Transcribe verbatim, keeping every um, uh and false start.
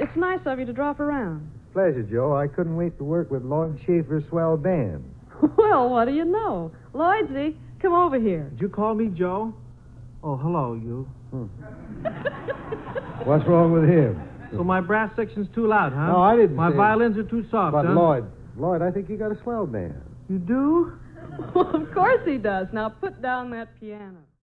It's nice of you to drop around. Pleasure, Joe. I couldn't wait to work with Lloyd Schaefer's swell band. Well, what do you know? Lloydsy, come over here. Did you call me Joe? Oh, hello, you. Hmm. What's wrong with him? So my brass section's too loud, huh? No, I didn't My say violins are too soft, But huh? Lloyd, Lloyd, I think you got a swell band. You do? Well, of course he does. Now put down that piano.